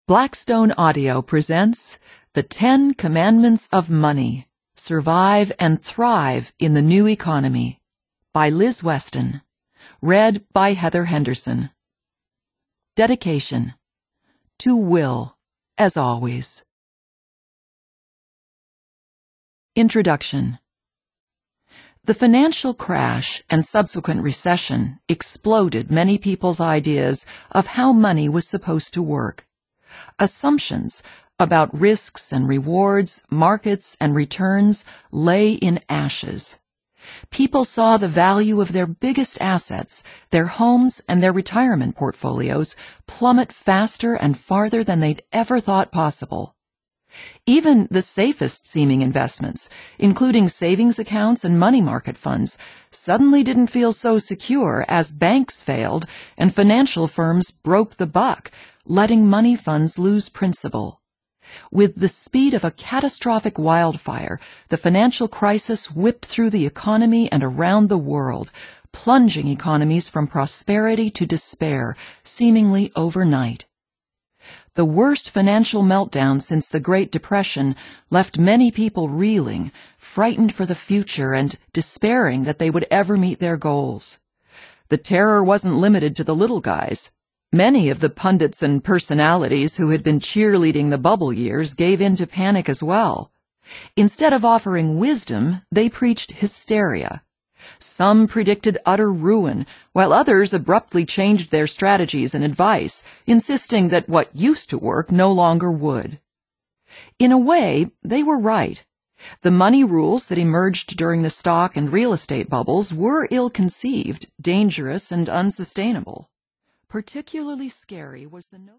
Blackstone Audio presents The 10 Commandments of Money, Survive and Thrive in the New Economy by Liz Weston. Read by Heather Henderson. Dedication. To Will, as always. Introduction. The financial crash and subsequent recession exploded many people's ideas of how money was supposed to work. Assumptions about risks and rewards, markets and returns lay in ashes. People saw the value of their biggest assets, their homes and their retirement portfolios, plummet faster and farther than they'd ever thought possible. Even the safest-seeming investments, including savings accounts and money market funds, suddenly didn't feel so secure as banks failed and financial firms broke the buck, letting money funds lose principal. With the speed of a catastrophic wildfire, the financial crisis whipped through the economy and around the world, plunging economies from prosperity to despair, seemingly overnight. The worst financial meltdown since the Great Depression left many people reeling, frightened for the future and despairing that they would ever meet their goals. The terror wasn't limited to the little guys. Many of the pundits and personalities who had been cheerleading the bubble years gave in to panic as well. Instead of offering wisdom, they preached hysteria. Some predicted utter ruin, while others abruptly changed their strategies and advice, insisting that what used to work no longer would. In a way, they were right. The money rules that emerged during the stock and real estate bubbles were ill-conceived, dangerous, and unsustainable. Particularly scary was the notion